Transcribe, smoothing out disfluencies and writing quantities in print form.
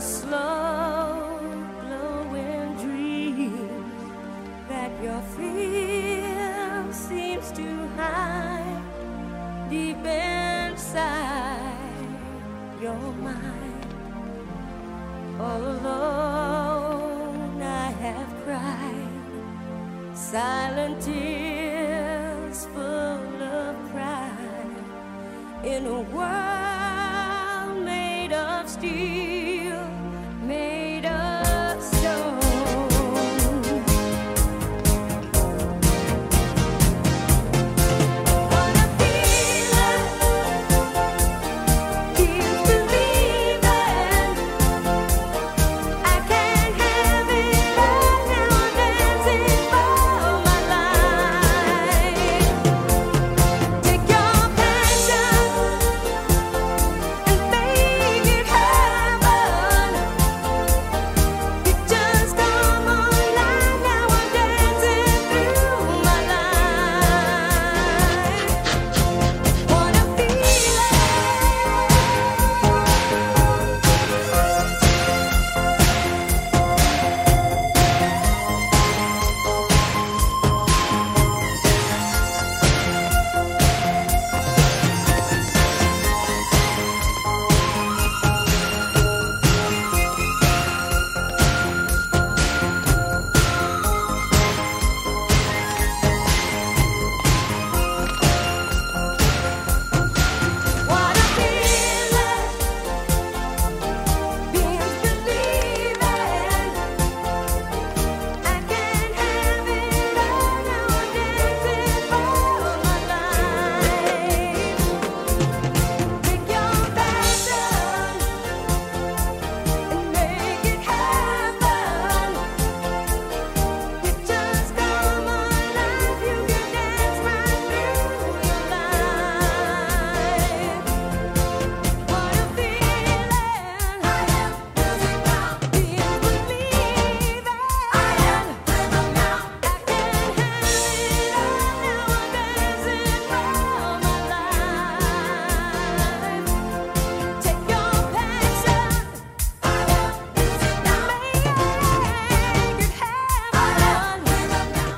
slow glowing dream that your fear seems to hide deep inside your mind. All alone I have cried silent tears full of pride in a world made of steel, made of stone. What a feeling, keeps believing. I can't have it all now. I'm dancing for my life. Take your passion and make it happen. You just come alive now. I'm dancing through my life. What a feeling. What a feeling, being believing. I can't have it all now. I'm dancing for my life. Take your passion and make it happen. You just come alive. You can dance right through your life. What a feeling. I am losing now. Being believing. I am rhythm now. I can't have it all now. I'm dancing for my life. Take your passion. I am losing now. Make it happen. I am rhythm now.